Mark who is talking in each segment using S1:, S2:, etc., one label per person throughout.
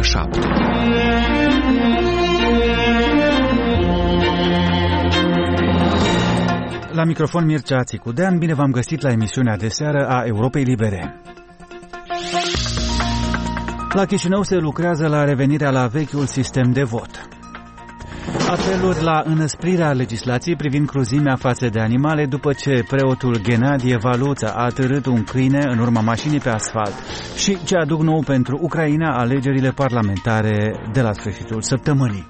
S1: 7.
S2: La microfon Mircea Țicudean, bine v-am găsit la emisiunea de seară a Europei Libere. La Chișinău se lucrează la revenirea la vechiul sistem de vot. Apeluri la înăsprirea legislației privind cruzimea față de animale după ce preotul Ghenadie Valuță a atârât un câine în urma mașinii pe asfalt și ce aduc nou pentru Ucraina alegerile parlamentare de la sfârșitul săptămânii.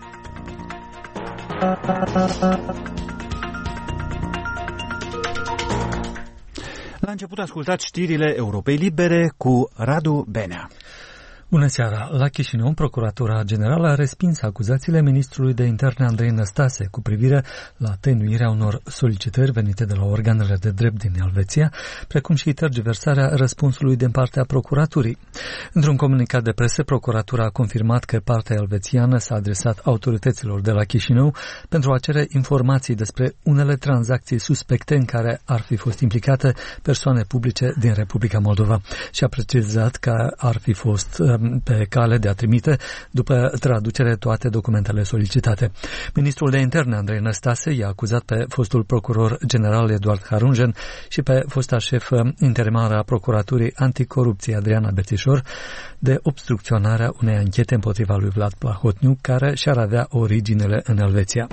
S2: La început ascultați știrile Europei Libere cu Radu Benea.
S3: Bună seara! La Chișinău, Procuratura Generală a respins acuzațiile ministrului de interne Andrei Năstase cu privire la tăinuirea unor solicitări venite de la organele de drept din Elveția, precum și tergiversarea răspunsului din partea procuraturii. Într-un comunicat de presă, Procuratura a confirmat că partea elvețiană s-a adresat autorităților de la Chișinău pentru a cere informații despre unele tranzacții suspecte în care ar fi fost implicate persoane publice din Republica Moldova și a precizat că ar fi fost pe cale de a trimite după traducere toate documentele solicitate. Ministrul de interne Andrei Năstase i-a acuzat pe fostul procuror general Eduard Harunjen și pe fosta șefă interimară a Procuraturii Anticorupție Adriana Bețișor de obstrucționarea unei anchete împotriva lui Vlad Plahotniuc, care și-ar avea originele în Elveția.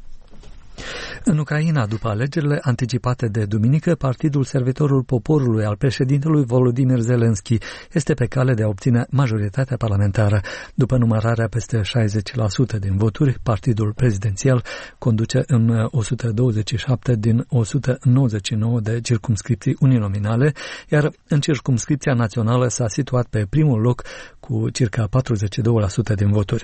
S3: În Ucraina, după alegerile anticipate de duminică, Partidul Servitorul Poporului al președintelui Volodymyr Zelensky este pe cale de a obține majoritatea parlamentară. După numărarea peste 60% din voturi, partidul prezidențial conduce în 127 din 199 de circumscripții uninominale, iar în circumscripția națională s-a situat pe primul loc cu circa 42% din voturi.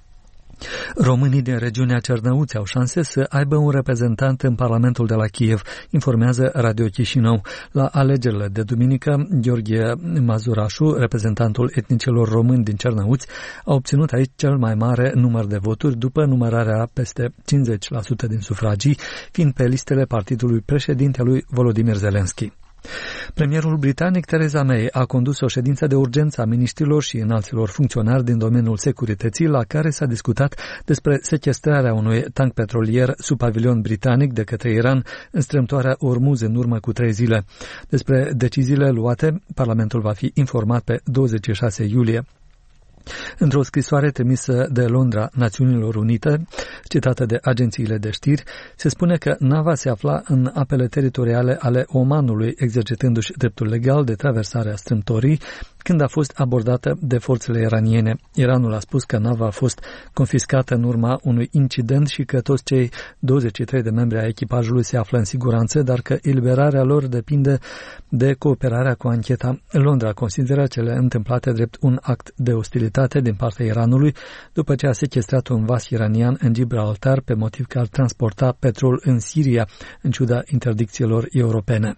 S3: Românii din regiunea Cernăuți au șanse să aibă un reprezentant în Parlamentul de la Kiev, informează Radio Chișinău. La alegerile de duminică, Gheorghe Mazurașu, reprezentantul etnicilor români din Cernăuți, a obținut aici cel mai mare număr de voturi după numărarea peste 50% din sufragii, fiind pe listele partidului președintelui Volodymyr Zelensky. Premierul britanic Theresa May a condus o ședință de urgență a miniștrilor și înalților funcționari din domeniul securității, la care s-a discutat despre sechestrarea unui tank petrolier sub pavilion britanic de către Iran în strâmtoarea Ormuz în urmă cu 3 zile. Despre deciziile luate, Parlamentul va fi informat pe 26 iulie. Într-o scrisoare trimisă de Londra Națiunilor Unite, citată de agențiile de știri, se spune că nava se afla în apele teritoriale ale Omanului, exercitându-și dreptul legal de traversare a strâmtorii, când a fost abordată de forțele iraniene. Iranul a spus că nava a fost confiscată în urma unui incident și că toți cei 23 de membri ai echipajului se află în siguranță, dar că eliberarea lor depinde de cooperarea cu ancheta. Londra consideră cele întâmplate drept un act de ostilitate din partea Iranului, după ce a sechestrat un vas iranian în Gibraltar pe motiv că ar transporta petrol în Siria, în ciuda interdicțiilor europene.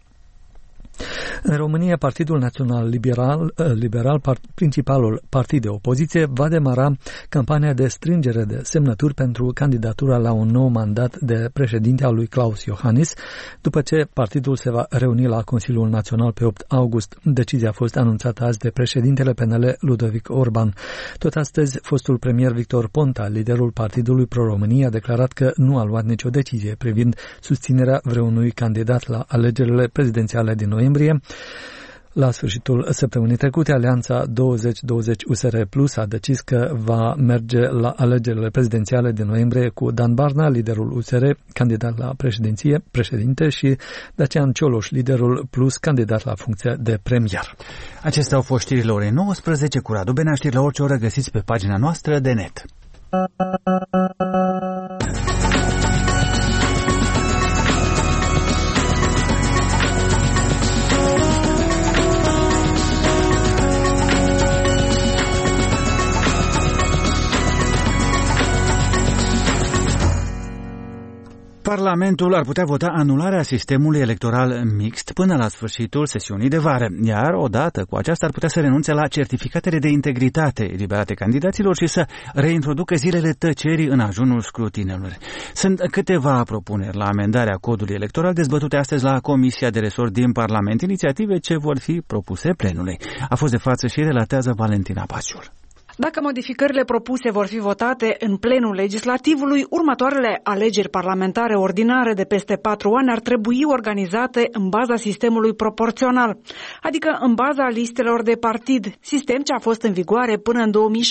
S3: În România, Partidul Național Liberal, principalul partid de opoziție, va demara campania de strângere de semnături pentru candidatura la un nou mandat de președinte al lui Klaus Iohannis, după ce partidul se va reuni la Consiliul Național pe 8 august. Decizia a fost anunțată azi de președintele PNL Ludovic Orban. Tot astăzi, fostul premier Victor Ponta, liderul Partidului Pro-România, a declarat că nu a luat nicio decizie privind susținerea vreunui candidat la alegerile prezidențiale din noiembrie. La sfârșitul săptămânii trecute, Alianța 2020 USR Plus a decis că va merge la alegerile prezidențiale din noiembrie cu Dan Barna, liderul USR, candidat la președinte, și Dacian Cioloș, liderul Plus, candidat la funcția de premier.
S2: Acestea au fost știrile orei 19 cu Radu Benea. Știri la orice oră găsiți pe pagina noastră de net. Parlamentul ar putea vota anularea sistemului electoral mixt până la sfârșitul sesiunii de vară, iar odată cu aceasta ar putea să renunțe la certificatele de integritate eliberate candidaților și să reintroducă zilele tăcerii în ajunul scrutinelor. Sunt câteva propuneri la amendarea codului electoral dezbătute astăzi la Comisia de Resort din Parlament, inițiative ce vor fi propuse plenului. A fost de față și relatează Valentina Paciul.
S1: Dacă modificările propuse vor fi votate în plenul legislativului, următoarele alegeri parlamentare ordinare de peste 4 ani ar trebui organizate în baza sistemului proporțional, adică în baza listelor de partid, sistem ce a fost în vigoare până în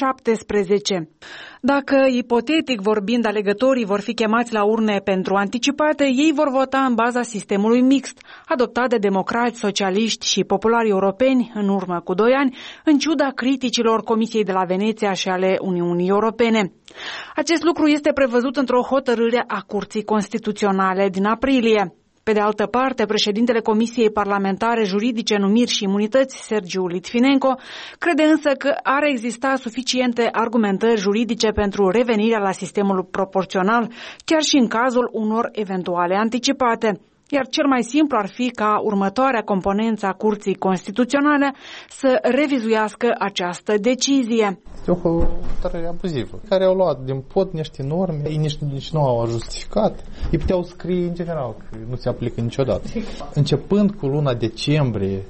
S1: 2017. Dacă, ipotetic vorbind, alegătorii vor fi chemați la urne pentru anticipate, ei vor vota în baza sistemului mixt, adoptat de democrați, socialiști și populari europeni în urmă cu 2 ani, în ciuda criticilor Comisiei de la Veneția și ale Uniunii Europene. Acest lucru este prevăzut într-o hotărâre a Curții Constituționale din aprilie. Pe de altă parte, președintele Comisiei Parlamentare Juridice, Numiri și Imunități, Sergiu Litvinenko, crede însă că ar exista suficiente argumentări juridice pentru revenirea la sistemul proporțional, chiar și în cazul unor eventuale anticipate. Iar cel mai simplu ar fi ca următoarea componență a Curții Constituționale să revizuiască această decizie.
S4: Este o hotărâre abuzivă, care au luat din pod niște norme, ei nici nu au justificat. Ei puteau scrie în general că nu se aplică niciodată. Începând cu luna decembrie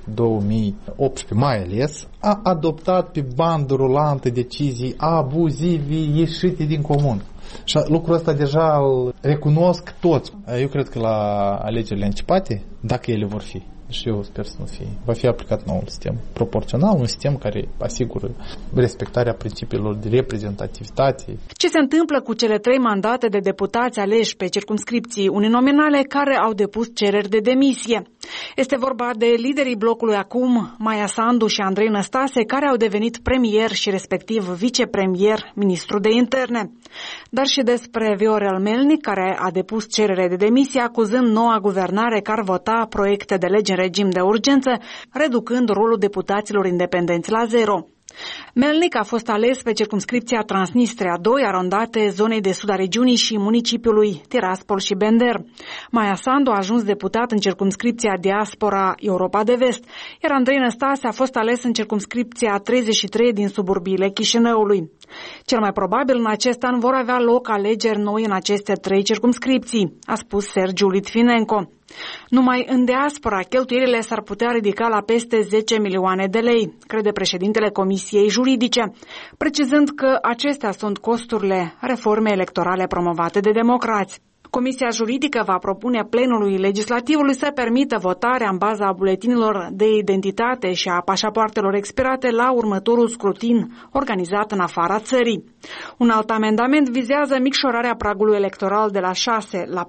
S4: 2018, mai ales, a adoptat pe bandă rulantă decizii abuzive ieșite din comun. Și lucrul ăsta deja îl recunosc toți. Eu cred că la alegerile anticipate, dacă ele vor fi, și eu sper să nu fie, va fi aplicat noul sistem proporțional, un sistem care asigură respectarea principiilor de reprezentativitate.
S1: Ce se întâmplă cu cele 3 mandate de deputați aleși pe circumscripții uninominale care au depus cereri de demisie? Este vorba de liderii blocului acum, Maia Sandu și Andrei Năstase, care au devenit premier și respectiv vicepremier, ministru de interne. Dar și despre Viorel Melnic, care a depus cerere de demisie, acuzând noua guvernare că ar vota proiecte de lege în regim de urgență, reducând rolul deputaților independenți la 0. Melnic a fost ales pe circumscripția Transnistria 2, arondate zonei de sud a regiunii și municipiului Tiraspol și Bender. Maia Sandu a ajuns deputat în circumscripția Diaspora Europa de Vest, iar Andrei Năstase a fost ales în circumscripția 33 din suburbiile Chișinăului. Cel mai probabil în acest an vor avea loc alegeri noi în aceste 3 circumscripții, a spus Sergiu Litvinenko. Numai în diaspora, cheltuielile s-ar putea ridica la peste 10 milioane de lei, crede președintele Comisiei Juridice, precizând că acestea sunt costurile reformei electorale promovate de democrați. Comisia Juridică va propune plenului legislativului să permită votarea în baza buletinilor de identitate și a pașapoartelor expirate la următorul scrutin organizat în afara țării. Un alt amendament vizează micșorarea pragului electoral de la 6 la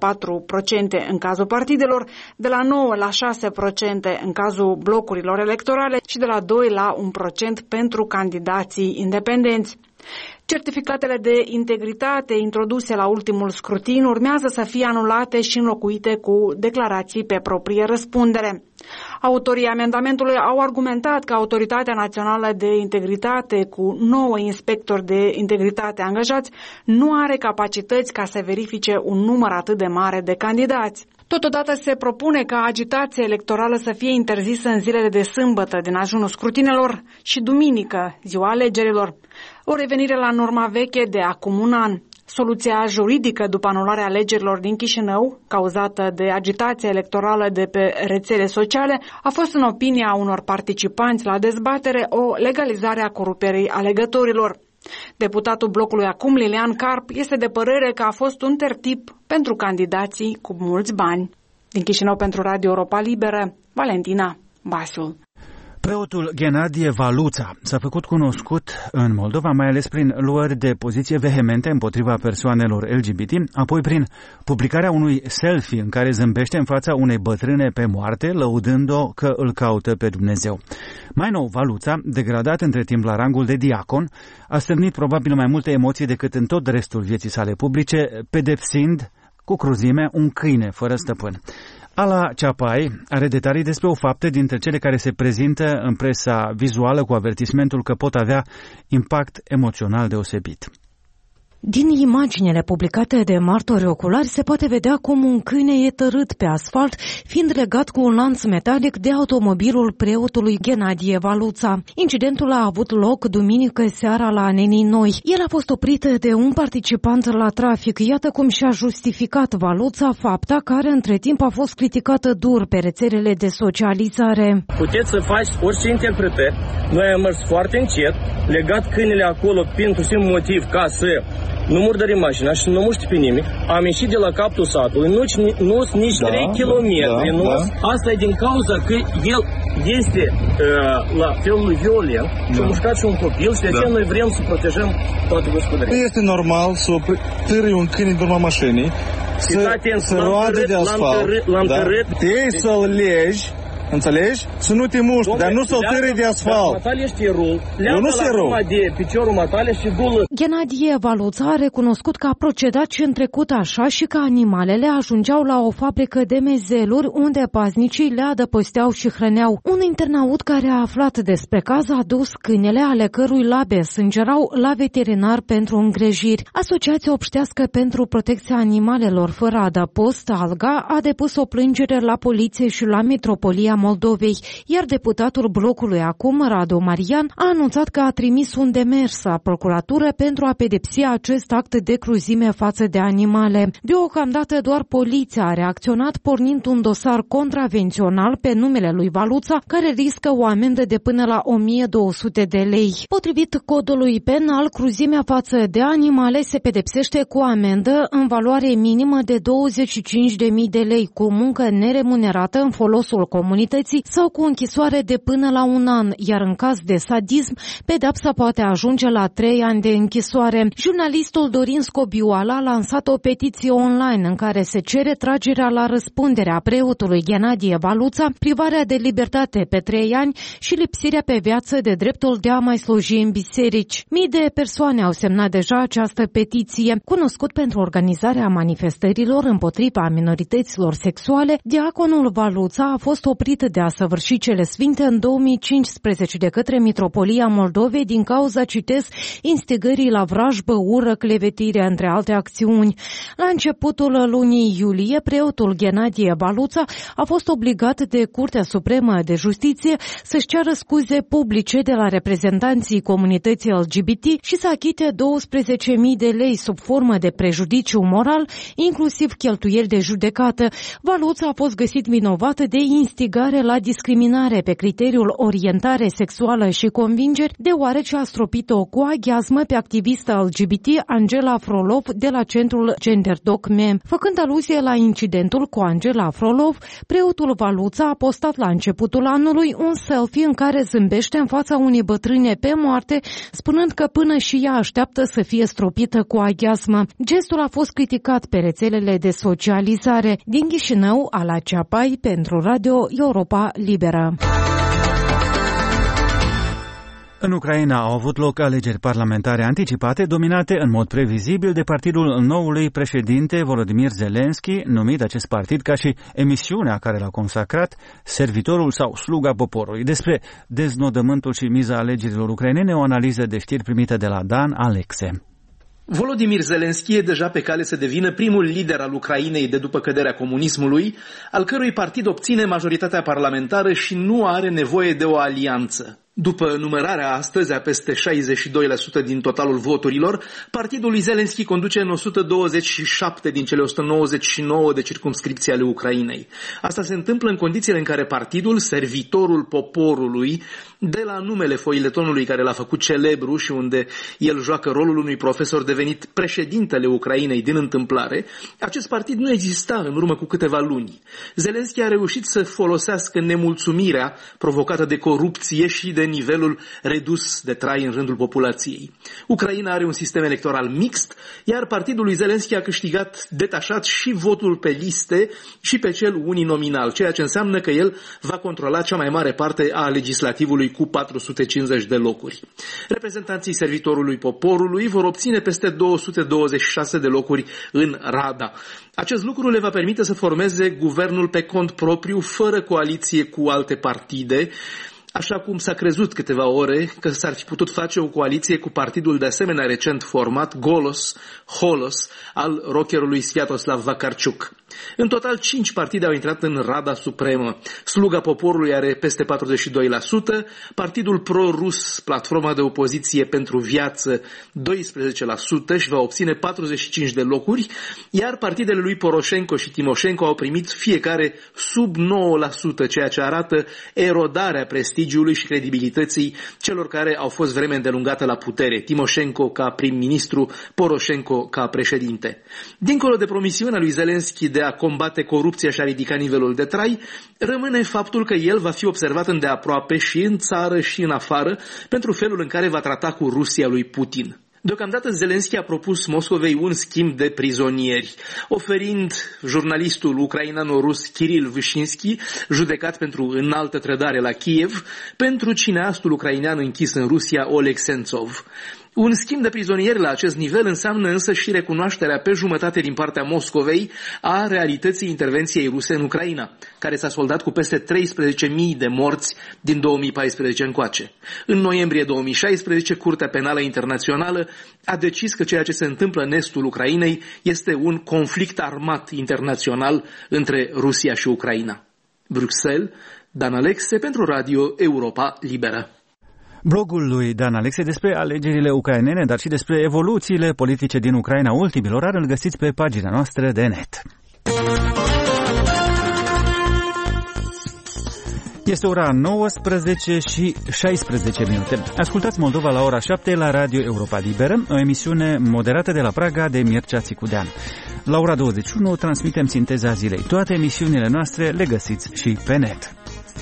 S1: 4% în cazul partidelor, de la 9 la 6% în cazul blocurilor electorale și de la 2 la 1% pentru candidații independenți. Certificatele de integritate introduse la ultimul scrutin urmează să fie anulate și înlocuite cu declarații pe proprie răspundere. Autorii amendamentului au argumentat că Autoritatea Națională de Integritate, cu 9 inspectori de integritate angajați, nu are capacități ca să verifice un număr atât de mare de candidați. Totodată se propune ca agitația electorală să fie interzisă în zilele de sâmbătă din ajunul scrutinelor și duminică, ziua alegerilor. O revenire la norma veche de acum un an. Soluția juridică după anularea alegerilor din Chișinău, cauzată de agitația electorală de pe rețele sociale, a fost în opinia unor participanți la dezbatere o legalizare a coruperii alegătorilor. Deputatul blocului acum, Lilian Carp, este de părere că a fost un tertip pentru candidații cu mulți bani. Din Chișinău pentru Radio Europa Liberă, Valentina Basul.
S2: Preotul Ghenadie Valuța s-a făcut cunoscut în Moldova, mai ales prin luări de poziție vehemente împotriva persoanelor LGBT, apoi prin publicarea unui selfie în care zâmbește în fața unei bătrâne pe moarte, lăudând-o că îl caută pe Dumnezeu. Mai nou, Valuța, degradat între timp la rangul de diacon, a stârnit probabil mai multe emoții decât în tot restul vieții sale publice, pedepsind cu cruzime un câine fără stăpân. Ala Ceapai are detalii despre o faptă dintre cele care se prezintă în presa vizuală cu avertismentul că pot avea impact emoțional deosebit.
S5: Din imaginele publicate de martori oculari se poate vedea cum un câine e tărât pe asfalt, fiind legat cu un lanț metalic de automobilul preotului Ghenadie Valuța. Incidentul a avut loc duminică seara la Nenii Noi. El a fost oprit de un participant la trafic. Iată cum și-a justificat Valuța fapta care între timp a fost criticată dur pe rețelele de socializare.
S6: Puteți să faci orice interpretări. Noi am mers foarte încet, legat câinele acolo pentru simplu motiv ca să nu murdărim mașina și nu muști pe nimeni. Am ieșit de la capul satului, nu sunt nici 3 kilometri. Asta e din cauza că el este la felul violent și a mușcat și un copil și de aceea noi vrem să protejăm toate gospodării.
S7: Nu este normal să târâi un câine în urma mașinii, să roade de asfalt, ei să-l legi, înțelegi? Să nu te muști, dar nu să-l târâi de asfalt. Eu nu se rău.
S5: Ghenadie Valuța a recunoscut că a procedat și în trecut așa și că animalele ajungeau la o fabrică de mezeluri unde paznicii le adăposteau și hrăneau. Un internaut care a aflat despre caz a dus câinele ale cărui labe sângerau la veterinar pentru îngrijiri. Asociația Obștească pentru Protecția Animalelor fără adăpost, ALGA, a depus o plângere la poliție și la Metropolia Moldovei, iar deputatul blocului acum, Radu Marian, a anunțat că a trimis un demers la procuratură pentru a pedepsi acest act de cruzime față de animale. Deocamdată doar poliția a reacționat pornind un dosar contravențional pe numele lui Valuța, care riscă o amendă de până la 1200 de lei. Potrivit codului penal, cruzimea față de animale se pedepsește cu amendă în valoare minimă de 25.000 de lei, cu muncă neremunerată în folosul comunității sau cu închisoare de până la 1 an, iar în caz de sadism, pedepsa poate ajunge la 3 ani de închisoare. Jurnalistul Dorin Scobioala a lansat o petiție online în care se cere tragerea la răspundere a preotului Ghenadie Valuța, privarea de libertate pe 3 ani și lipsirea pe viață de dreptul de a mai sluji în biserici. Mii de persoane au semnat deja această petiție. Cunoscut pentru organizarea manifestărilor împotriva minorităților sexuale, diaconul Valuța a fost oprit de a săvârși cele sfinte în 2015 de către Metropolia Moldovei din cauza, citez, instigării la vrajbă, ură, clevetire, între alte acțiuni. La începutul lunii iulie, preotul Ghenadie Valuța a fost obligat de Curtea Supremă de Justiție să-și ceară scuze publice de la reprezentanții comunității LGBT și să achite 12.000 de lei sub formă de prejudiciu moral, inclusiv cheltuieli de judecată. Valuța a fost găsit vinovat de instigare la discriminare pe criteriul orientare sexuală și convingeri, deoarece a stropit o coaghiazmă pe activista LGBT Angela Frolov de la centrul GenderDoc Me. Făcând aluzie la incidentul cu Angela Frolov, preotul Valuța a postat la începutul anului un selfie în care zâmbește în fața unei bătrâne pe moarte, spunând că până și ea așteaptă să fie stropită coaghiazmă. Gestul a fost criticat pe rețelele de socializare. Din Chișinău, Ala Ceapai, pentru Radio Europa Liberă.
S2: În Ucraina au avut loc alegeri parlamentare anticipate, dominate în mod previzibil de partidul noului președinte Volodymyr Zelensky, numit acest partid ca și emisiunea care l-a consacrat, Servitorul sau Sluga Poporului. Despre deznodământul și miza alegerilor ucrainene, o analiză de știri primită de la Dan Alexe.
S8: Volodymyr Zelensky e deja pe cale să devină primul lider al Ucrainei de după căderea comunismului, al cărui partid obține majoritatea parlamentară și nu are nevoie de o alianță. După numărarea astăzi a peste 62% din totalul voturilor, partidul lui Zelensky conduce în 127 din cele 199 de circumscripții ale Ucrainei. Asta se întâmplă în condițiile în care partidul, Servitorul Poporului, de la numele foiletonului care l-a făcut celebru și unde el joacă rolul unui profesor devenit președintele Ucrainei din întâmplare, acest partid nu exista în urmă cu câteva luni. Zelensky a reușit să folosească nemulțumirea provocată de corupție și de nivelul redus de trai în rândul populației. Ucraina are un sistem electoral mixt, iar partidul lui Zelensky a câștigat detașat și votul pe liste și pe cel uninominal, ceea ce înseamnă că el va controla cea mai mare parte a legislativului cu 450 de locuri. Reprezentanții Servitorului Poporului vor obține peste 226 de locuri în Rada. Acest lucru le va permite să formeze guvernul pe cont propriu, fără coaliție cu alte partide, Așa cum s-a crezut câteva ore că s-ar fi putut face o coaliție cu partidul de asemenea recent format Holos al rockerului Sviatoslav Vakarciuc. În total, 5 partide au intrat în Rada Supremă. Sluga Poporului are peste 42%, Partidul Pro-Rus, Platforma de Opoziție pentru Viață, 12% și va obține 45 de locuri, iar partidele lui Poroșenko și Timoșenko au primit fiecare sub 9%, ceea ce arată erodarea prestigiului și credibilității celor care au fost vreme îndelungată la putere, Timoșenko ca prim-ministru, Poroșenko ca președinte. Dincolo de promisiunea lui Zelenski de a combate corupția și a ridica nivelul de trai, rămâne faptul că el va fi observat îndeaproape și în țară și în afară pentru felul în care va trata cu Rusia lui Putin. Deocamdată Zelenski a propus Moscovei un schimb de prizonieri, oferind jurnalistul ucrainano-rus Kiril Vyshinsky, judecat pentru înaltă trădare la Kiev, pentru cineastul ucrainean închis în Rusia Oleg Sentsov. Un schimb de prizonieri la acest nivel înseamnă însă și recunoașterea pe jumătate din partea Moscovei a realității intervenției ruse în Ucraina, care s-a soldat cu peste 13.000 de morți din 2014 încoace. În noiembrie 2016, Curtea Penală Internațională a decis că ceea ce se întâmplă în estul Ucrainei este un conflict armat internațional între Rusia și Ucraina. Bruxelles, Dan Alexe pentru Radio Europa Liberă.
S2: Blogul lui Dan Alexe despre alegerile ucrainene, dar și despre evoluțiile politice din Ucraina ultimilor ani îl găsiți pe pagina noastră de net. Este ora 19 și 16 minute. Ascultați Moldova la ora 7 la Radio Europa Liberă, o emisiune moderată de la Praga de Mircea Țicudean. La ora 21 transmitem sinteza zilei. Toate emisiunile noastre le găsiți și pe net.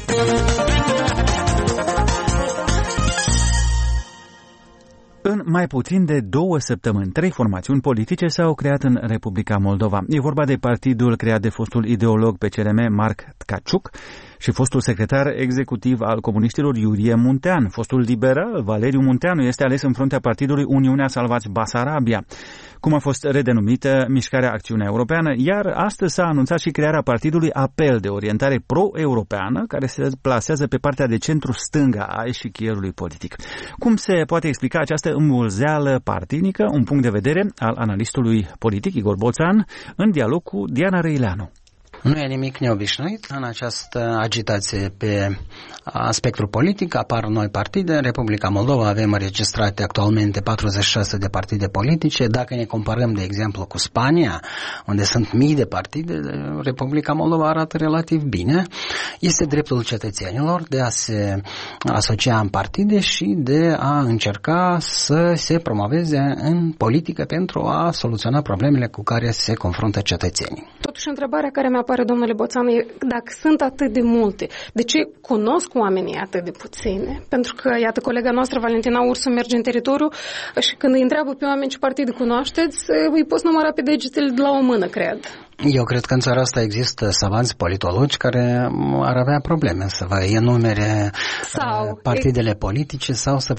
S2: În mai puțin de 2 săptămâni, 3 formațiuni politice s-au creat în Republica Moldova. E vorba de partidul creat de fostul ideolog PCRM Marc Tkachuk și fostul secretar executiv al comuniștilor Iurie Muntean. Fostul liberal Valeriu Munteanu este ales în fruntea partidului Uniunea Salvați Basarabia, cum a fost redenumită Mișcarea Acțiunea Europeană, iar astăzi s-a anunțat și crearea partidului Apel de orientare pro-europeană, care se plasează pe partea de centru-stânga a eșichierului politic. Cum se poate explica această îmbulzeală partinică? Un punct de vedere al analistului politic Igor Boțan în dialog cu Diana Răileanu.
S9: Nu e nimic neobișnuit. În această agitație pe spectrul politic apar noi partide. În Republica Moldova avem înregistrate actualmente 46 de partide politice. Dacă ne comparăm, de exemplu, cu Spania, unde sunt mii de partide, Republica Moldova arată relativ bine. Este dreptul cetățenilor de a se asocia în partide și de a încerca să se promoveze în politică pentru a soluționa problemele cu care se confruntă cetățenii.
S10: Totuși, întrebarea care mi-apare, domnule Boțan, e dacă sunt atât de multe, de ce cunosc oamenii atât de puține? Pentru că, iată, colega noastră, Valentina Ursu, merge în teritoriu și când îi întreabă pe oameni ce partide cunoașteți, îi poți număra pe degetele de la o mână, cred.
S9: Eu cred că în țara asta există savanți politologi care ar avea probleme să vă enumere partidele politice sau să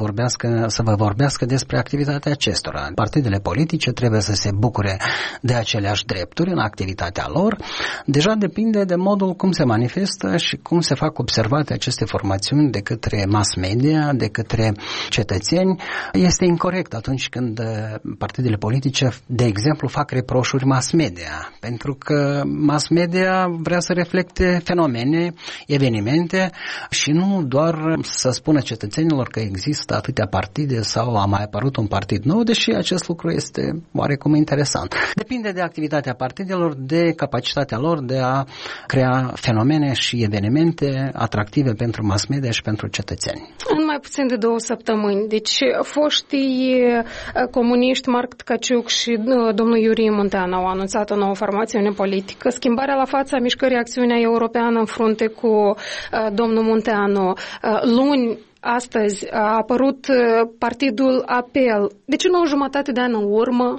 S9: vă vorbească despre activitatea acestora. Partidele politice trebuie să se bucure de aceleași drepturi în activitatea lor. Deja depinde de modul cum se manifestă și cum se fac observate aceste formațiuni de către mass media, de către cetățeni. Este incorect atunci când partidele politice, de exemplu, fac reproșuri mass media, pentru că mass media vrea să reflecte fenomene, evenimente și nu doar să spună cetățenilor că există atâtea partide sau a mai apărut un partid nou, deși acest lucru este oarecum interesant. Depinde de activitatea partidelor, de capacitatea lor de a crea fenomene și evenimente atractive pentru mass media și pentru cetățeni.
S10: În mai puțin de 2 săptămâni. Deci foștii comuniști Marc Tkachuk și domnul Iurie Muntean au anunțat o nouă formațiune politică. Schimbarea la fața Mișcării Acțiunea Europeană în frunte cu domnul Munteanu. Luni, astăzi, a apărut partidul Apel. De ce nu o jumătate de an în urmă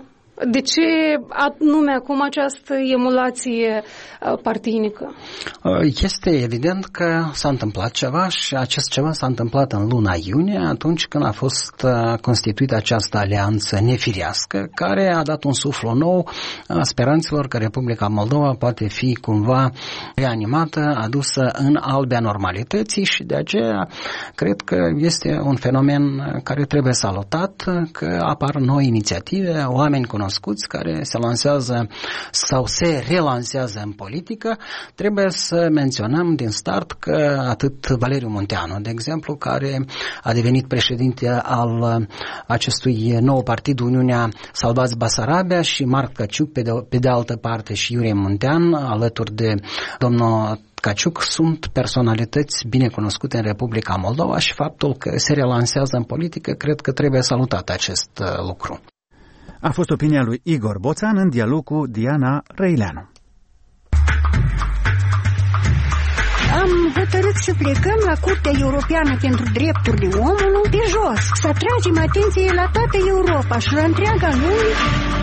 S10: De ce anume acum această emulație partinică?
S9: Este evident că s-a întâmplat ceva și acest ceva s-a întâmplat în luna iunie, atunci când a fost constituită această alianță nefirească, care a dat un suflu nou speranțelor că Republica Moldova poate fi cumva reanimată, adusă în albea normalității și de aceea cred că este un fenomen care trebuie salutat, că apar noi inițiative, oameni cunoscuți care se lansează sau se relansează în politică. Trebuie să menționăm din start că atât Valeriu Munteanu, de exemplu, care a devenit președinte al acestui nou partid, Uniunea Salvați Basarabia, și Marc Caciuc, pe de altă parte, și Iurie Muntean, alături de domnul Caciuc, sunt personalități bine cunoscute în Republica Moldova și faptul că se relansează în politică, cred că trebuie salutat acest lucru.
S2: A fost opinia lui Igor Boțan în dialog cu Diana Răileanu.
S11: Am hotărât să plecăm la Curtea Europeană pentru Drepturile Omului de jos, să atragem atenție la toată Europa și la întreaga lume.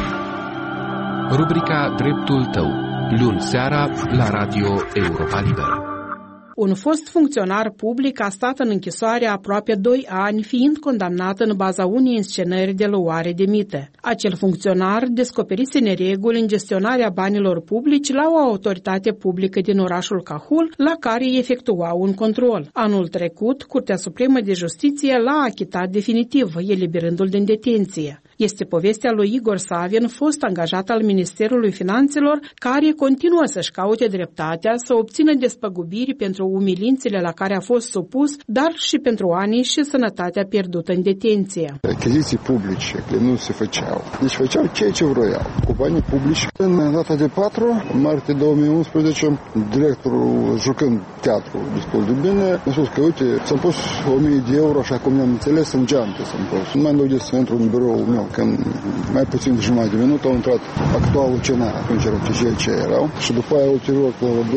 S12: Rubrica Dreptul tău, luni seara la Radio Europa Liberă.
S13: Un fost funcționar public a stat în închisoare aproape 2 ani, fiind condamnat în baza unei înscenări de luare de mită. Acel funcționar descoperise nereguli în gestionarea banilor publici la o autoritate publică din orașul Cahul, la care efectua un control. Anul trecut, Curtea Supremă de Justiție l-a achitat definitiv, eliberându-l din detenție. Este povestea lui Igor Savin, fost angajat al Ministerului Finanțelor, care continuă să-și caute dreptatea, să obțină despăgubiri pentru umilințele la care a fost supus, dar și pentru anii și sănătatea pierdută în detenție.
S14: Achiziții publice nu se făceau. Deci făceau ceea ce vroiau. Companii publice. În data de 4 martie 2011, directorul, jucând teatru destul de bine, a spus că, uite, s-am pus 1000 de euro, așa cum ne-am înțeles, în geantă s-am pus. Nu mai îmi să intru în biroul meu. Când mai puțin de jumătate de minut au intrat actualul cenar, atunci erau ce erau, și după aia ulterior,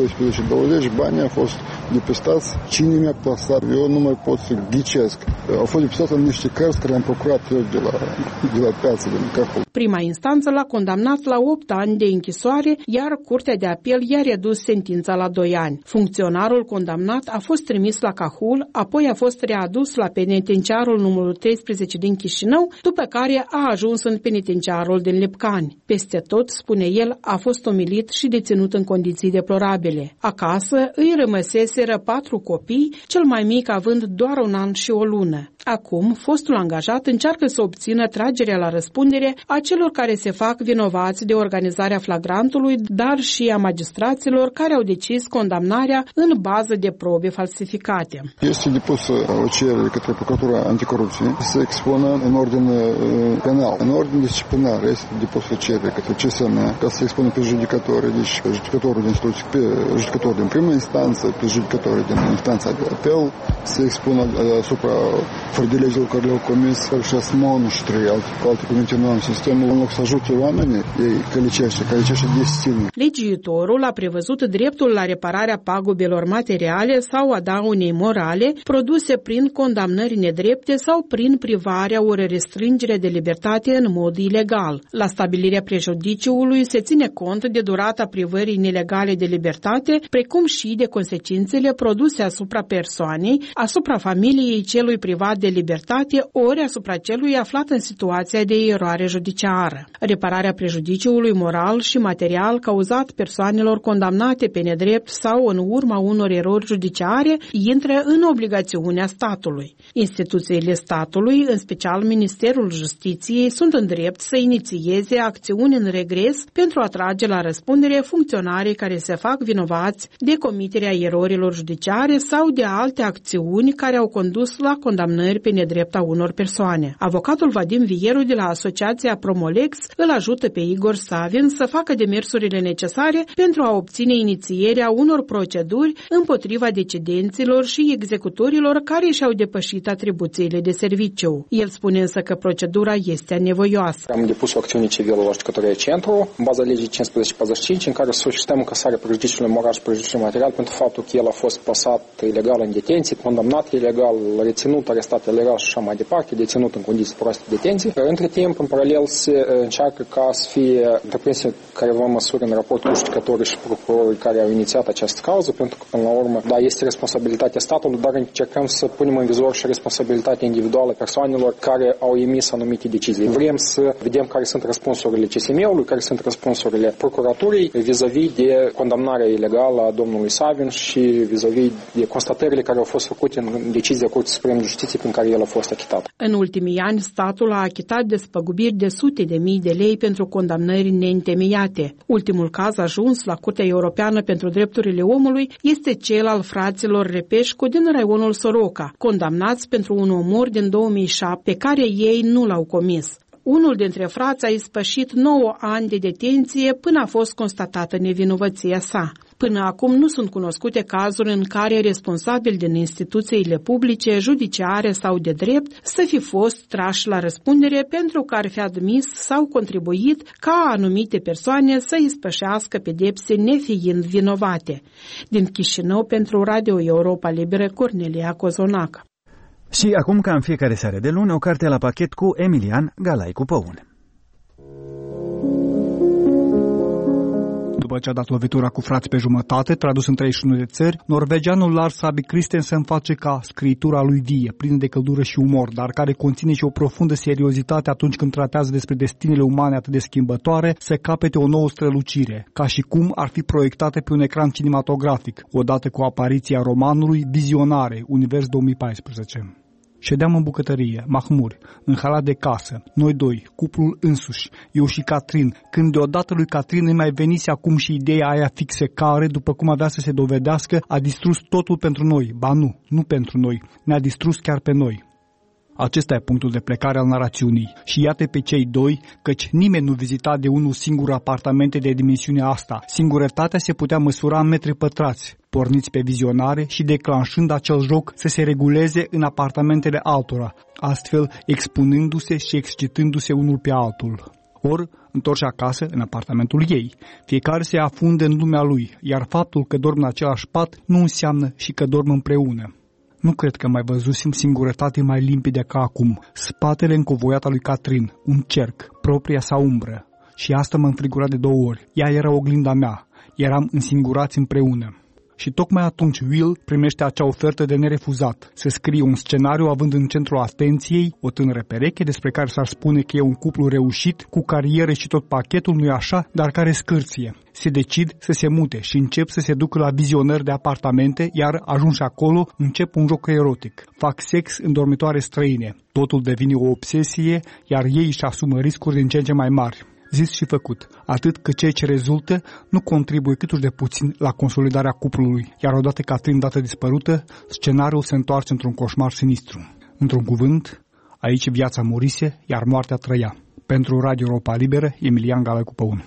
S14: la 12:20, banii au fost depistați. Cine mi-a plasat? Eu nu mai pot să ghicesc. Au fost depistați în niște cărți care am procurat eu de la piață, din Cahul.
S13: Prima instanță l-a condamnat la 8 ani de închisoare, iar Curtea de Apel i-a redus sentința la 2 ani. Funcționarul condamnat a fost trimis la Cahul, apoi a fost readus la penitenciarul numărul 13 din Chișinău, după care a ajuns în penitenciarul din Lipcani. Peste tot, spune el, a fost umilit și deținut în condiții deplorabile. Acasă îi rămăseseră 4 copii, cel mai mic având doar 1 an și o lună. Acum, fostul angajat încearcă să obțină tragerea la răspundere a celor care se fac vinovați de organizarea flagrantului, dar și a magistraților care au decis condamnarea în bază de probe falsificate.
S14: Este depusă o cerere către Procuratura Anticorupție să expună în ordine penal. În ordine disciplinar este depusă cerere către CSM ca să expună pe judecători, deci pe judecătorul din instituție, pe judecătorul din primă instanță, pe judecătorul din instanța de apel, să expună asupra frădilegilor care le-au comis și monștri, alte cuvinte nu am sistemul, în loc să ajute oamenii, ei călicește destinul.
S13: Legiuitorul a prevăzut dreptul la repararea pagubelor materiale sau a daunei morale produse prin condamnări nedrepte sau prin privarea ori restrângere de libertate în mod ilegal. La stabilirea prejudiciului se ține cont de durata privării nelegale de libertate, precum și de consecințele produse asupra persoanei, asupra familiei celui privat de libertate, ori asupra celui aflat în situația de eroare judiciară. Repararea prejudiciului moral și material cauzat persoanelor condamnate pe nedrept sau în urma unor erori judiciare intră în obligațiunea statului. Instituțiile statului, în special Ministerul Justiției, sunt în drept să inițieze acțiuni în regres pentru a trage la răspundere funcționarii care se fac vinovați de comiterea erorilor judiciare sau de alte acțiuni care au condus la condamnări pe nedrept a unor persoane. Avocatul Vadim Vieru de la Asociația Promolex îl ajută pe Igor Savin să facă demersurile necesare pentru a obține inițierea unor proceduri împotriva decidenților și executorilor care și-au depășit atribuțiile de serviciu. El spune însă că procedura este anevoioasă.
S15: Am depus o acțiune civilă la Judecătoria Centru, în baza legii 1545, în care solicităm încasarea prejudiciului moral și prejudiciului material pentru faptul că el a fost plasat ilegal în detenție, condamnat ilegal, reținut, arestat tolerat și așa mai departe, deținut în condiții proaste de detenție. Între timp, în paralel, se încearcă ca să fie întreprinse careva măsuri în raport cu judecătorii și procurorii care au inițiat această cauză, pentru că, până la urmă, da, este responsabilitatea statului, dar încercăm să punem în vizor și responsabilitatea individuală a persoanelor care au emis anumite decizii. Vrem să vedem care sunt răspunsurile CSM-ului, care sunt răspunsurile procuraturii vis-a-vis de condamnarea ilegală a domnului Savin și vis-a-vis de constatările care au fost făcute în decizia Curții Supreme de Justiție prin care el a fost achitat.
S13: În ultimii ani, statul a achitat despăgubiri de sute de mii de lei pentru condamnări neîntemeiate. Ultimul caz ajuns la Curtea Europeană pentru Drepturile Omului este cel al fraților Repeșcu din raionul Soroca, condamnați pentru un omor din 2007 pe care ei nu l-au comis. Unul dintre frați a ispășit 9 ani de detenție până a fost constatată nevinovăția sa. Până acum nu sunt cunoscute cazuri în care responsabili din instituțiile publice, judiciare sau de drept să fi fost trași la răspundere pentru că ar fi admis sau contribuit ca anumite persoane să ispășească pedepse nefiind vinovate. Din Chișinău, pentru Radio Europa Liberă, Cornelia Cozonac.
S2: Și acum, ca în fiecare seară de luni, o carte la pachet cu Emilian Galaicu Păun.
S16: După ce a dat lovitura cu frați pe jumătate, tradus în 31 de țări, norvegianul Lars Saabye Christensen face ca scriitura lui vie, plină de căldură și umor, dar care conține și o profundă seriozitate atunci când tratează despre destinele umane atât de schimbătoare, să capete o nouă strălucire, ca și cum ar fi proiectate pe un ecran cinematografic, odată cu apariția romanului Vizionare, Univers 2014. Ședeam în bucătărie, mahmuri, în halat de casă, noi doi, cuplul însuși, eu și Catrin, când deodată lui Catrin îi mai venise acum și ideea aia fixă care, după cum avea să se dovedească, a distrus totul pentru noi. Ba nu pentru noi, ne-a distrus chiar pe noi. Acesta e punctul de plecare al narațiunii și iată pe cei doi, căci nimeni nu vizita de unul singur apartamente de dimensiunea asta. Singurătatea se putea măsura în metri pătrați, porniți pe vizionare și declanșând acel joc să se reguleze în apartamentele altora, astfel expunându-se și excitându-se unul pe altul. Ori, întorși acasă, în apartamentul ei, fiecare se afunde în lumea lui, iar faptul că dorm în același pat nu înseamnă și că dorm împreună. Nu cred că mai văzusem singurătate mai limpede ca acum. Spatele încovoiat al lui Catrin, un cerc, propria sa umbră. Și asta mă înfrigura de 2 ori. Ea era oglinda mea. Eram însingurați împreună. Și tocmai atunci Will primește acea ofertă de nerefuzat, să scrie un scenariu având în centrul atenției o tânără pereche despre care s-ar spune că e un cuplu reușit, cu carieră și tot pachetul, nu-i așa, dar care scârție. Se decid să se mute și încep să se ducă la vizionări de apartamente, iar ajunși acolo încep un joc erotic. Fac sex în dormitoare străine. Totul devine o obsesie, iar ei își asumă riscuri din ce în ce mai mari. Zis și făcut, atât că ceea ce rezultă nu contribuie câtuși de puțin la consolidarea cuplului, iar odată Catrin dată dispărută, scenariul se întoarce într-un coșmar sinistru. Într-un cuvânt, aici viața murise, iar moartea trăia. Pentru Radio Europa Liberă, Emilian Galaicu Păun.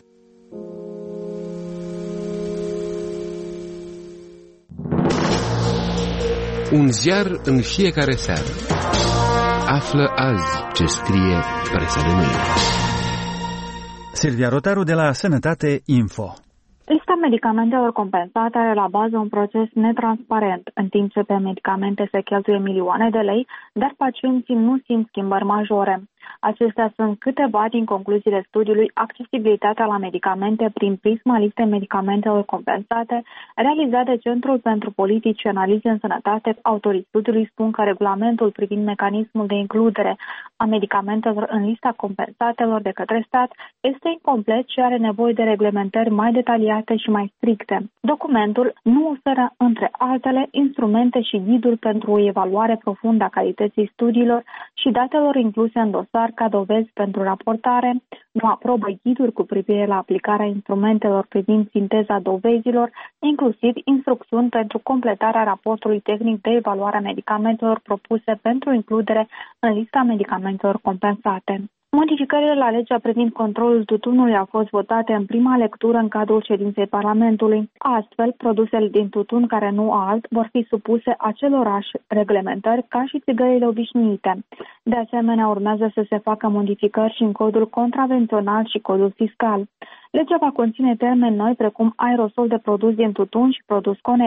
S12: Un ziar în fiecare seară. Află azi ce scrie presa de mâine.
S2: Silvia Rotaru de la Sănătate Info.
S17: Lista medicamentelor compensate are la bază un proces netransparent, în timp ce pe medicamente se cheltuie milioane de lei, dar pacienții nu simt schimbări majore. Acestea sunt câteva din concluziile studiului Accesibilitatea la medicamente prin prisma listei medicamentelor compensate, realizat de Centrul pentru Politici și Analize în Sănătate. Autorii studiului spun că regulamentul privind mecanismul de includere a medicamentelor în lista compensatelor de către stat este incomplet și are nevoie de reglementări mai detaliate și mai stricte. Documentul nu oferă, între altele, instrumente și ghiduri pentru o evaluare profundă a calității studiilor și datelor incluse în dosar ca dovezi pentru raportare, nu aprobă ghiduri cu privire la aplicarea instrumentelor privind sinteza dovezilor, inclusiv instrucțiuni pentru completarea raportului tehnic de evaluare a medicamentelor propuse pentru includere în lista medicamentelor compensate. Modificările la legea privind controlul tutunului au fost votate în prima lectură în cadrul ședinței Parlamentului. Astfel, produsele din tutun care nu alt vor fi supuse acelorași reglementări ca și țigările obișnuite. De asemenea, urmează să se facă modificări și în codul contravențional și codul fiscal. Legea va conține termeni noi precum aerosol de produs din tutun și produs conex,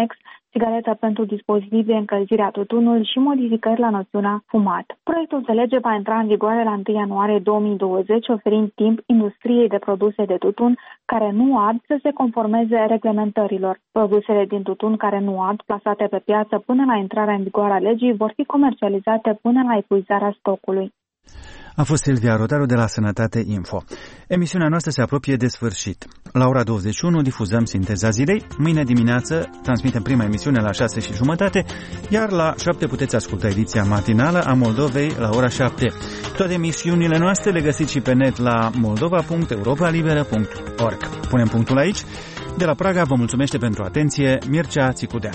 S17: țigaretă pentru dispozitiv de încălzire a tutunului și modificări la noțiunea fumat. Proiectul de lege va intra în vigoare la 1 ianuarie 2020, oferind timp industriei de produse de tutun care nu ard să se conformeze reglementărilor. Produsele din tutun care nu ard, plasate pe piață până la intrarea în vigoare a legii, vor fi comercializate până la epuizarea stocului.
S2: A fost Silvia Rotaru de la Sănătate Info. Emisiunea noastră se apropie de sfârșit. La ora 21 difuzăm Sinteza Zilei. Mâine dimineață transmitem prima emisiune la 6:30, iar la 7 puteți asculta ediția matinală a Moldovei la ora 7. Toate emisiunile noastre le găsiți și pe net la moldova.europalibera.org. Punem punctul aici. De la Praga vă mulțumește pentru atenție Mircea Țicudean.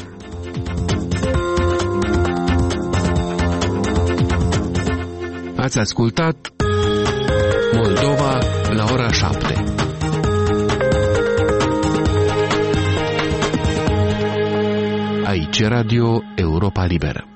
S12: Ați ascultat Moldova la ora 7. Aici Radio Europa Liberă.